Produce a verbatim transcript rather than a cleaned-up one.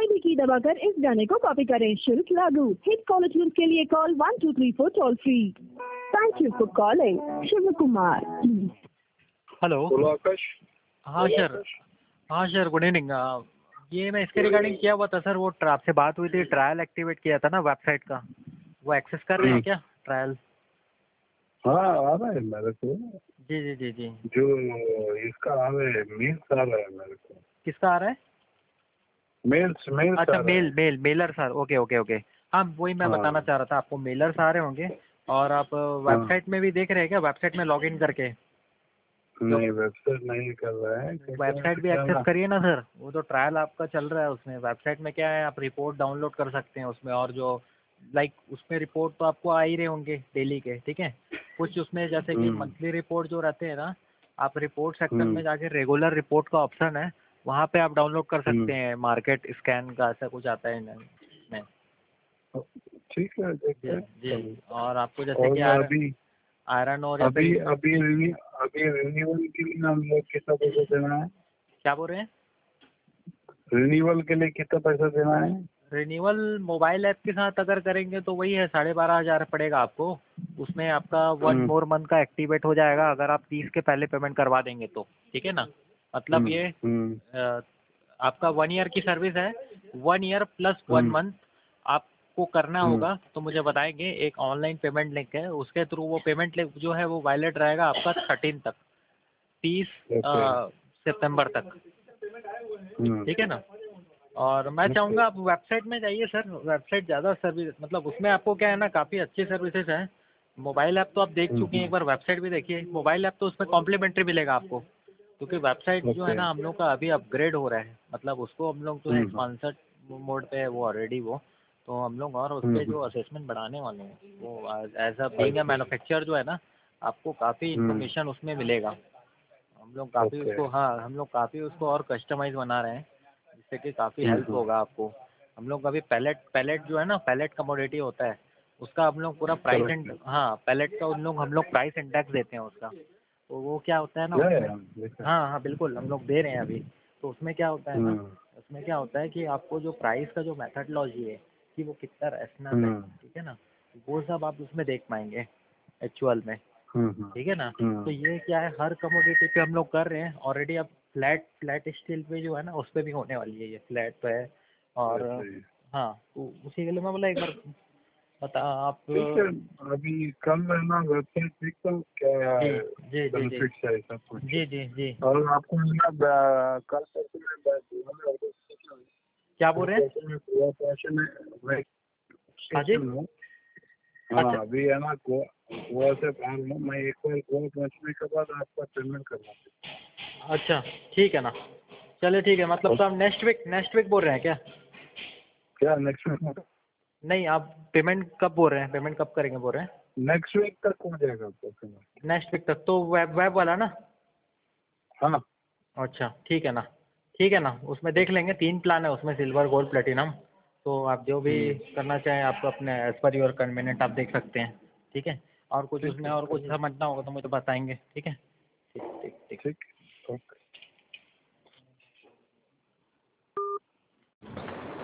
कोई भी की दबाकर इस गाने को कॉपी करें। शुल्क लागू। हिट कॉल ट्यून के लिए call one two three four toll free. Thank you for calling Shiv Kumar. Hello. बोलो आकाश। हाँ सर। हाँ सर, गुड इवनिंग। ये मैं इसके रिगार्डिंग किया हुआ था सर, वो ट्रा- आपसे बात हुई थी, ट्रायल एक्टिवेट किया था ना वेबसाइट का, वो एक्सेस कर रहे हैं क्या ट्रायल? हाँ आ रहा है मेरे को। जी जी जी जी। जो इसका आ रहा है, मेल्स आ रहा है मेरे को। किसका आ रहा है? मेल्स मेल्स आ अच्छा, रहा मेल है। Mail mailer sir. Okay okay okay. हाँ, वही मैं बताना हाँ चाह रहा था, आपको मेलर्स आ रहे होंगे। और आप हाँ। वेबसाइट में भी देख रहे हैं क्या, वेबसाइट में लॉग इन करके? जो नहीं, वेबसाइट नहीं कर रहा है क्योंकि वेबसाइट भी क्या एक्सेस ना। करिए ना सर, वो तो ट्रायल आपका चल रहा है उसमें। वेबसाइट में क्या है, आप रिपोर्ट डाउनलोड कर सकते हैं उसमें, और जो लाइक उसमें रिपोर्ट तो आपको आ ही रहे होंगे डेली के, ठीक है। कुछ उसमें जैसे कि हम्म मंथली रिपोर्ट जो रहते हैं ना, आप रिपोर्ट सेक्शन हम्म में जाके रेगुलर रिपोर्ट का ऑप्शन है, वहाँ पे आप डाउनलोड कर सकते हम्म। हैं। मार्केट स्कैन का ऐसा कुछ आता है इसमें। ठीक है, देखते जी हैं जी। कल। और आपको जैसे कि और आयरन अभी आयरन और या फिर अभी अभी रिन्यू अभी रिन्यूअल के लिए हम लोग कितना पैसा देना है? क्या बोल रहे हैं? रिन्यूअल के लिए कितना पैसा देना है? रिन्यूअल मोबाइल ऐप के साथ अगर करेंगे तो वही है, साढ़े बारह हज़ार पड़ेगा आपको। उसमें आपका वन हम्म मोर मंथ का एक्टिवेट हो जाएगा अगर आप तीस के पहले पेमेंट करवा देंगे तो, ठीक है ना। मतलब हम्म ये हम्म अ, आपका वन ईयर की सर्विस है, one year plus one hmm month आपको करना हम्म। होगा। तो मुझे बताएंगे, एक ऑनलाइन पेमेंट लिंक है, उसके थ्रू वो पेमेंट लिंक जो है वो वैलिड रहेगा आपका थर्टीन तक, तीस ओके। सितंबर तक, हम्म ठीक है ना। और मैं ओके। चाहूँगा आप वेबसाइट में जाइए सर, वेबसाइट ज़्यादा सर्विस, मतलब उसमें आपको क्या है ना, काफ़ी अच्छी सर्विसेज हैं। मोबाइल ऐप तो आप देख हम्म चुके हैं, एक हम्म। बार वेबसाइट भी देखिए। मोबाइल ऐप तो उसमें कॉम्प्लीमेंट्री मिलेगा आपको, क्योंकि वेबसाइट जो है ओके। ना हम लोग का अभी अपग्रेड हो रहा है, मतलब उसको हम लोग जो है हम्म स्पॉन्सर्ड मोड पे है वो ऑलरेडी वो, तो हम लोग और उस हम्म पर जो हम्म। असेसमेंट बढ़ाने वाले हैं वो एज अ बीइंग अ अच्छा। मैन्युफैक्चरर जो है ना, आपको काफ़ी हम्म। इन्फॉर्मेशन उसमें मिलेगा। हम लोग काफ़ी ओके। उसको, हाँ हम लोग काफ़ी उसको और कस्टमाइज़ बना रहे हैं, जिससे कि काफ़ी हम्म हेल्प हम्म होगा आपको। हम लोग अभी पैलेट पैलेट जो है ना, पैलेट कमोडिटी होता है, उसका हम लोग पूरा प्राइस करेक्ट। एंड, हाँ पैलेट का उन लोग हम लोग प्राइस इंडेक्स देते हैं उसका। तो वो क्या होता है ना या उसमें, या देखा। हाँ हाँ बिल्कुल हम लोग दे रहे हैं अभी। तो उसमें क्या होता है ना, हम्म उसमें क्या होता है कि आपको जो प्राइस का जो मेथडलॉजी है कि वो कितना रैशनल है, हम्म ठीक है ना, वो सब आप उसमें देख पाएंगे एक्चुअल में, हम्म ठीक है ना। हम्म। तो ये क्या है, हर कमोडिटी पे हम लोग कर रहे हैं ऑलरेडी। अब फ्लैट फ्लैट स्टील पे जो है ना उस पर भी होने वाली है, ये फ्लैट पे है। और ऐसे ही। हाँ, तो उसी के लिए मैं बोला एक बार बता आप। ठीक है, अभी कल मैं ना वेबसाइट देखता हूँ क्या जी जी जी जी बेनिफिट्स है सब कुछ। जी जी जी। और आपको ना ब- कल परसों में ब- गोवा में क्या बोल रहे हैं? परसों में गोवा पहुंचे में मैं हाँ जी। स्टेशन हूँ। अच्छा हाँ अभी है ना, गोवा गोवा से बाहर हूँ मैं। एक बार गोवा पहुंचने के बाद आपका पेमेंट करना अच्छा, ठीक है ना। चलिए ठीक है, मतलब तो है। आप नेक्स्ट वीक नेक्स्ट वीक बोल रहे हैं क्या? क्या नेक्स्ट वीक? नहीं, आप पेमेंट कब बोल रहे हैं, पेमेंट कब करेंगे बोल रहे हैं? नेक्स्ट वीक तक हो जाएगा आपका पेमेंट। नेक्स्ट वीक तक तो वेब वेब वाला ना? हाँ अच्छा ठीक है ना। ठीक है ना, उसमें देख लेंगे, तीन प्लान है उसमें, सिल्वर गोल्ड प्लेटिनम। तो आप जो भी हम्म, करना चाहें आपको अपने एज पर योर कन्वीनियंट आप देख सकते हैं, ठीक है। और कुछ ठीक उसमें है और कुछ कल। समझना होगा तो मुझे बताएंगे, ठीक है। ठीक ठीक ठीक। ठीक ओके।